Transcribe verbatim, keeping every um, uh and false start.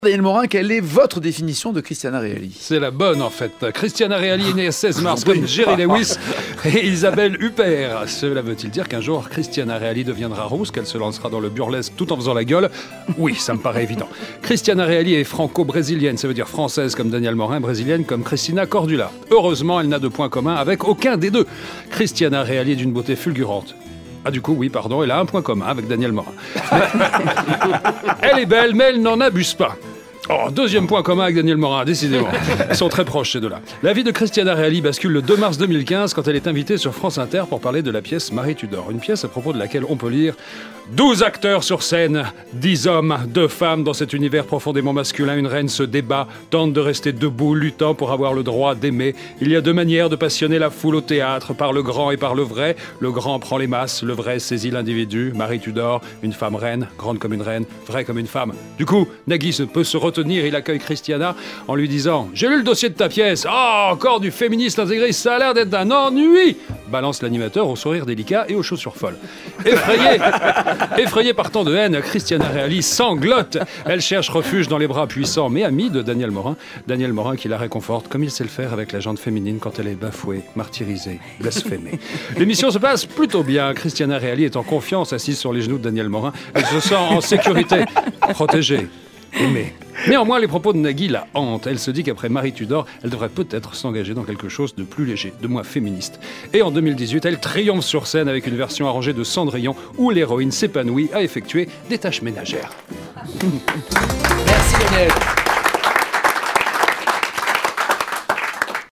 Daniel Morin, quelle est votre définition de Christiana Reali? C'est la bonne en fait. Christiana Reali est née le seize mars comme Jerry Lewis et Isabelle Huppert. Cela veut-il dire qu'un jour Christiana Reali deviendra rousse, qu'elle se lancera dans le burlesque tout en faisant la gueule? Oui, ça me paraît évident. Christiana Reali est franco-brésilienne, ça veut dire française comme Daniel Morin, brésilienne comme Cristina Cordula. Heureusement, elle n'a de point commun avec aucun des deux. Christiana Reali est d'une beauté fulgurante. Ah du coup, oui, pardon, elle a un point commun avec Daniel Morin. Elle est belle, mais elle n'en abuse pas. Oh, deuxième point commun avec Daniel Morin, décidément. Ils sont très proches, ces deux-là. La vie de Christiana Reali bascule le deux mars deux mille quinze quand elle est invitée sur France Inter pour parler de la pièce Marie Tudor. Une pièce à propos de laquelle on peut lire « douze acteurs sur scène, dix hommes, deux femmes dans cet univers profondément masculin. Une reine se débat, tente de rester debout, luttant pour avoir le droit d'aimer. Il y a deux manières de passionner la foule au théâtre, par le grand et par le vrai. Le grand prend les masses, le vrai saisit l'individu. Marie Tudor, une femme reine, grande comme une reine, vraie comme une femme. Du coup, Nagui ne peut se retenir. Il accueille Christiana en lui disant « J'ai lu le dossier de ta pièce. Oh, encore du féministe intégriste, ça a l'air d'être un ennui !» Balance l'animateur au sourire délicat et aux chaussures folles. Effrayée, effrayée par tant de haine, Christiana Reali sanglote. Elle cherche refuge dans les bras puissants mais amis de Daniel Morin. Daniel Morin qui la réconforte comme il sait le faire avec la gente féminine quand elle est bafouée, martyrisée, blasphémée. L'émission se passe plutôt bien. Christiana Reali est en confiance, assise sur les genoux de Daniel Morin. Elle se sent en sécurité, protégée, aimée. Néanmoins, les propos de Nagui la hantent. Elle se dit qu'après Marie Tudor, elle devrait peut-être s'engager dans quelque chose de plus léger, de moins féministe. Et en deux mille dix-huit, elle triomphe sur scène avec une version arrangée de Cendrillon où l'héroïne s'épanouit à effectuer des tâches ménagères. Merci Daniel.